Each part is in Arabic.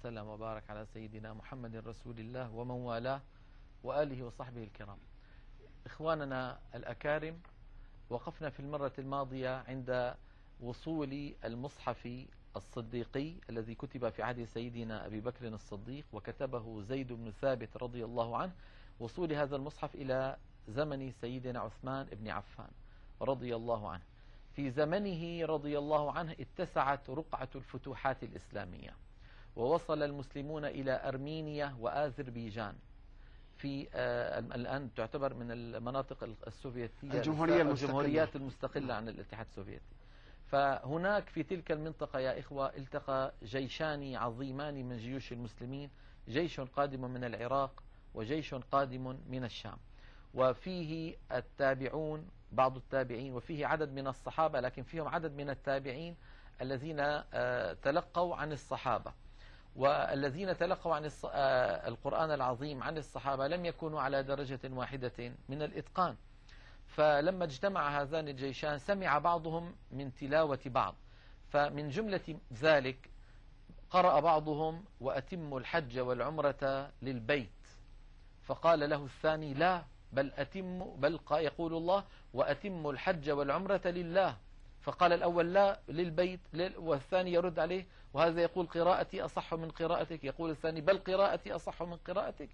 وسلم وبارك على سيدنا محمد رسول الله ومن والاه وآله وصحبه الكرام. إخواننا الأكارم، وقفنا في المرة الماضية عند وصول المصحف الصديقي الذي كتب في عهد سيدنا أبي بكر الصديق وكتبه زيد بن ثابت رضي الله عنه، وصول هذا المصحف إلى زمن سيدنا عثمان بن عفان رضي الله عنه. في زمنه رضي الله عنه اتسعت رقعة الفتوحات الإسلامية، ووصل المسلمون إلى أرمينيا وآذربيجان في الآن تعتبر من المناطق السوفيتية الجمهوريات المستقلة عن الاتحاد السوفيتي. فهناك في تلك المنطقة يا إخوة التقى جيشان عظيمان من جيوش المسلمين، جيش قادم من العراق وجيش قادم من الشام، وفيه التابعون بعض التابعين، وفيه عدد من الصحابة، لكن فيهم عدد من التابعين الذين تلقوا عن الصحابة، والذين تلقوا عن القرآن العظيم عن الصحابة لم يكونوا على درجة واحدة من الإتقان. فلما اجتمع هذان الجيشان سمع بعضهم من تلاوة بعض، فمن جملة ذلك قرأ بعضهم وأتموا الحج والعمرة للبيت، فقال له الثاني لا، بل يقول الله وأتموا الحج والعمرة لله، فقال الأول لا للبيت، والثاني يرد عليه وهذا يقول قراءتي أصح من قراءتك، يقول الثاني بل قراءتي أصح من قراءتك،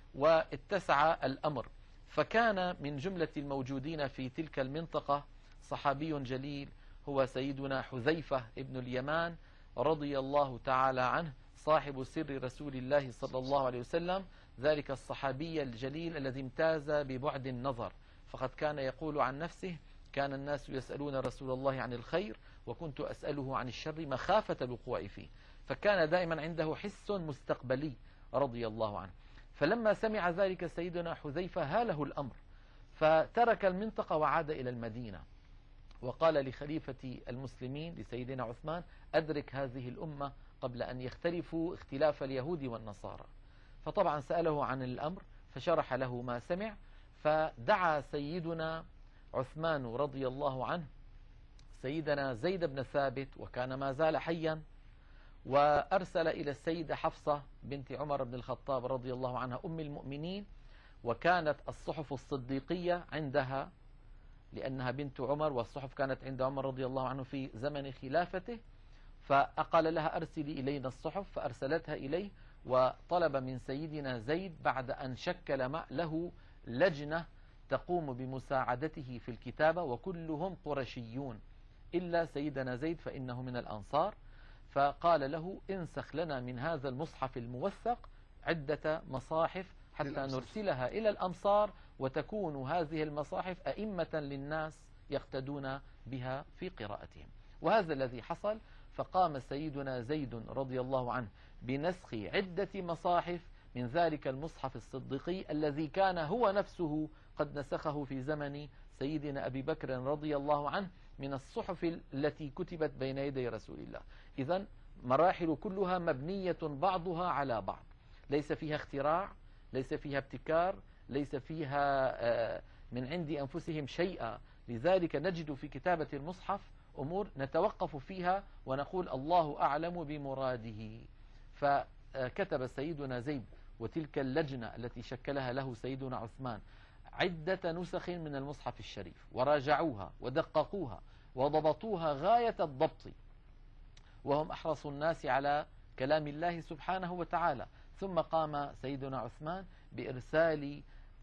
واتسع الأمر. فكان من جملة الموجودين في تلك المنطقة صحابي جليل هو سيدنا حذيفة ابن اليمان رضي الله تعالى عنه، صاحب سر رسول الله صلى الله عليه وسلم، ذلك الصحابي الجليل الذي امتاز ببعد النظر، فقد كان يقول عن نفسه كان الناس يسألون رسول الله عن الخير وكنت أسأله عن الشر مخافة الوقوع فيه، فكان دائما عنده حس مستقبلي رضي الله عنه. فلما سمع ذلك سيدنا حذيفة هاله الأمر، فترك المنطقة وعاد إلى المدينة، وقال لخليفة المسلمين لسيدنا عثمان أدرك هذه الأمة قبل أن يختلفوا اختلاف اليهود والنصارى. فطبعا سأله عن الأمر فشرح له ما سمع، فدعا سيدنا عثمان رضي الله عنه سيدنا زيد بن ثابت وكان ما زال حيا، وأرسل إلى السيدة حفصة بنت عمر بن الخطاب رضي الله عنها أم المؤمنين، وكانت الصحف الصديقية عندها لأنها بنت عمر، والصحف كانت عند عمر رضي الله عنه في زمن خلافته، فقال لها أرسلي إلينا الصحف، فأرسلتها إليه، وطلب من سيدنا زيد بعد أن شكل له لجنة تقوم بمساعدته في الكتابة، وكلهم قرشيون إلا سيدنا زيد فإنه من الأنصار، فقال له انسخ لنا من هذا المصحف الموثق عدة مصاحف حتى نرسلها إلى الأمصار، وتكون هذه المصاحف أئمة للناس يقتدون بها في قراءتهم. وهذا الذي حصل، فقام سيدنا زيد رضي الله عنه بنسخ عدة مصاحف من ذلك المصحف الصديقي الذي كان هو نفسه قد نسخه في زمن سيدنا أبي بكر رضي الله عنه من الصحف التي كتبت بين يدي رسول الله. إذن مراحل كلها مبنية بعضها على بعض، ليس فيها اختراع، ليس فيها ابتكار، ليس فيها من عند أنفسهم شيئا. لذلك نجد في كتابة المصحف أمور نتوقف فيها ونقول الله أعلم بمراده. فكتب سيدنا زيد وتلك اللجنة التي شكلها له سيدنا عثمان عدة نسخ من المصحف الشريف، وراجعوها ودققوها وضبطوها غاية الضبط، وهم أحرص الناس على كلام الله سبحانه وتعالى. ثم قام سيدنا عثمان بإرسال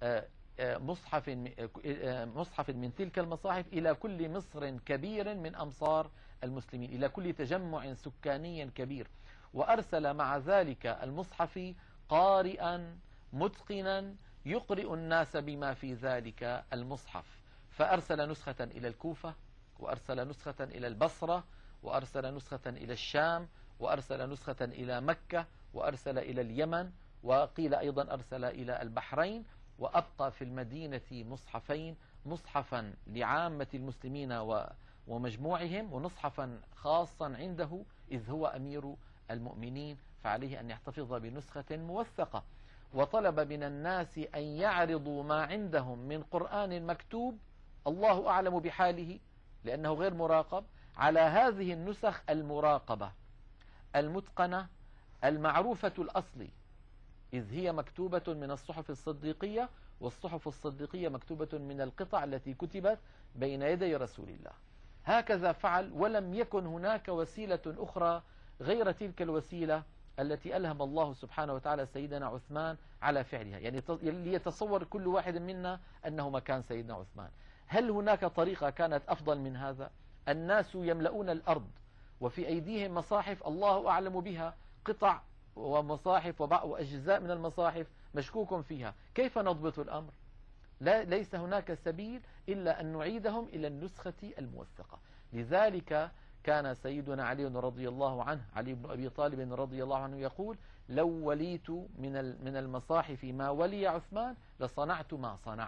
مصحف من تلك المصاحف إلى كل مصر كبير من أمصار المسلمين، إلى كل تجمع سكاني كبير، وأرسل مع ذلك المصحف قارئا متقنا يقرئ الناس بما في ذلك المصحف. فأرسل نسخة إلى الكوفة، وأرسل نسخة إلى البصرة، وأرسل نسخة إلى الشام، وأرسل نسخة إلى مكة، وأرسل إلى اليمن، وقيل أيضا أرسل إلى البحرين، وأبقى في المدينة مصحفين، مصحفا لعامة المسلمين ومجموعهم، ومصحفا خاصا عنده إذ هو أمير المؤمنين، فعليه أن يحتفظ بنسخة موثقة. وطلب من الناس أن يعرضوا ما عندهم من قرآن مكتوب الله أعلم بحاله لأنه غير مراقب على هذه النسخ المراقبة المتقنة المعروفة الأصل، إذ هي مكتوبة من الصحف الصديقية، والصحف الصديقية مكتوبة من القطع التي كتبت بين يدي رسول الله. هكذا فعل، ولم يكن هناك وسيلة أخرى غير تلك الوسيلة التي ألهم الله سبحانه وتعالى سيدنا عثمان على فعلها. يعني ليتصور كل واحد منا أنه مكان سيدنا عثمان. هل هناك طريقة كانت أفضل من هذا؟ الناس يملؤون الأرض وفي أيديهم مصاحف الله أعلم بها، قطع ومصاحف وأجزاء من المصاحف مشكوك فيها. كيف نضبط الأمر؟ ليس هناك سبيل إلا أن نعيدهم إلى النسخة الموثقة. لذلك كان سيدنا علي رضي الله عنه، علي بن أبي طالب رضي الله عنه، يقول: لو وليت من المصاحف ما ولي عثمان لصنعت ما صنع.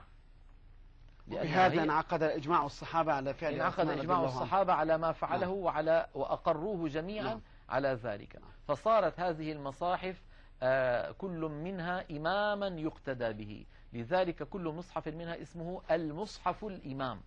بهذا انعقد إجماع الصحابة على فعل انعقد إجماع الصحابة على ما فعله وأقروه جميعا على ذلك. فصارت هذه المصاحف كل منها إماما يقتدى به. لذلك كل مصحف منها اسمه المصحف الإمام.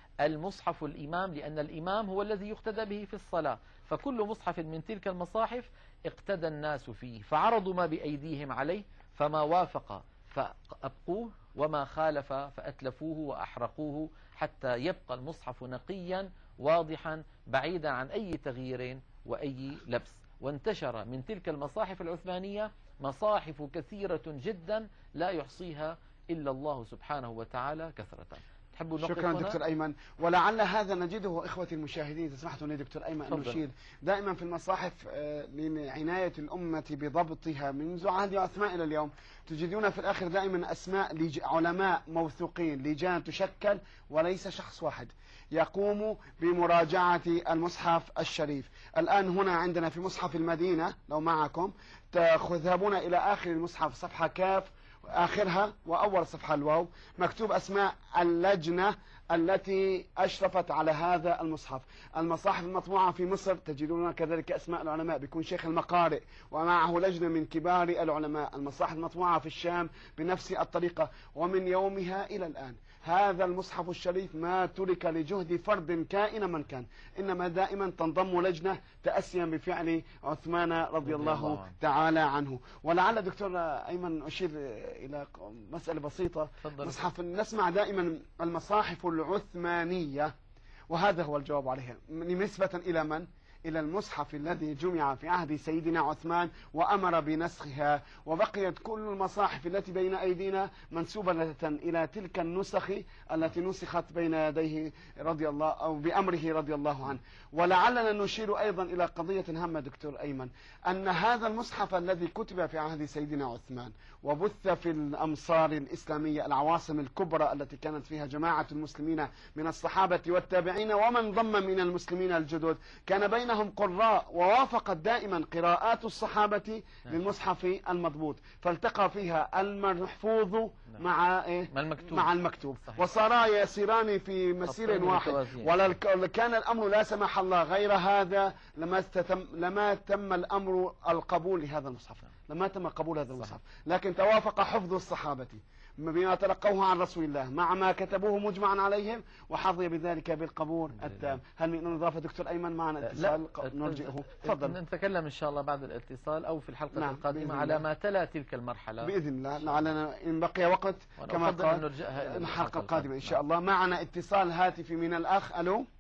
المصحف الإمام لأن الإمام هو الذي يقتدى به في الصلاة. فكل مصحف من تلك المصاحف اقتدى الناس فيه، فعرضوا ما بأيديهم عليه، فما وافق فأبقوه، وما خالف فأتلفوه وأحرقوه، حتى يبقى المصحف نقيا واضحا بعيدا عن أي تغيير وأي لبس. وانتشر من تلك المصاحف العثمانية مصاحف كثيرة جدا لا يحصيها إلا الله سبحانه وتعالى كثرة. شكرا دكتور أيمن. ولعل هذا نجده إخوتي المشاهدين، تسمحوا لي دكتور أيمن أن نشير دائما في المصاحف لعناية الأمة بضبطها منذ عهد عثمان إلى اليوم، تجدون في الآخر دائما أسماء علماء موثوقين، لجان تشكل وليس شخص واحد يقوم بمراجعة المصحف الشريف. الآن هنا عندنا في مصحف المدينة لو معكم تذهبون إلى آخر المصحف صفحة كاف آخرها وأول صفحة الواو، مكتوب أسماء اللجنة التي أشرفت على هذا المصحف. المصاحف المطبوعة في مصر تجدون كذلك أسماء العلماء، بيكون شيخ المقارئ ومعه لجنة من كبار العلماء. المصاحف المطبوعة في الشام بنفس الطريقة، ومن يومها إلى الآن هذا المصحف الشريف ما ترك لجهد فرد كائن من كان، إنما دائما تنضم لجنة تأسيا بفعل عثمان رضي الله تعالى عنه. ولعل دكتور أيمن أشير إلى مسألة بسيطة. مصحف نسمع دائما المصاحف العثمانية، وهذا هو الجواب عليها نسبة إلى من؟ إلى المصحف الذي جمع في عهد سيدنا عثمان وأمر بنسخها، وبقيت كل المصاحف التي بين أيدينا منسوبة إلى تلك النسخ التي نسخت بين يديه رضي الله أو بأمره رضي الله عنه. ولعلنا نشير أيضا إلى قضية هامة دكتور أيمن، أن هذا المصحف الذي كتب في عهد سيدنا عثمان وبث في الأمصار الإسلامية العواصم الكبرى التي كانت فيها جماعة المسلمين من الصحابة والتابعين ومن ضم من المسلمين الجدد، كان بينهم قراء، ووافقت دائما قراءات الصحابة للمصحف المضبوط، فالتقى فيها المحفوظ مع المكتوب وصارا يسيران في مسير واحد. ولكان الأمر لا سمح الله غير هذا لما تم الأمر القبول لهذا المصحف، لما تم قبول هذا المصحف، لكن توافق حفظ الصحابة بما تلقوه عن رسول الله مع ما كتبوه مجمعا عليهم، وحظي بذلك بالقبول التام. هل من إضافة دكتور أيمن معنا اتصال نرجئه؟ تفضل. نتكلم إن شاء الله بعد الاتصال أو في الحلقة القادمة على ما تلا تلك المرحلة بإذن الله. لعلنا إن بقي وقت كما قال الحلقة القادمة إن شاء الله. معنا اتصال هاتفي من الأخ. ألو.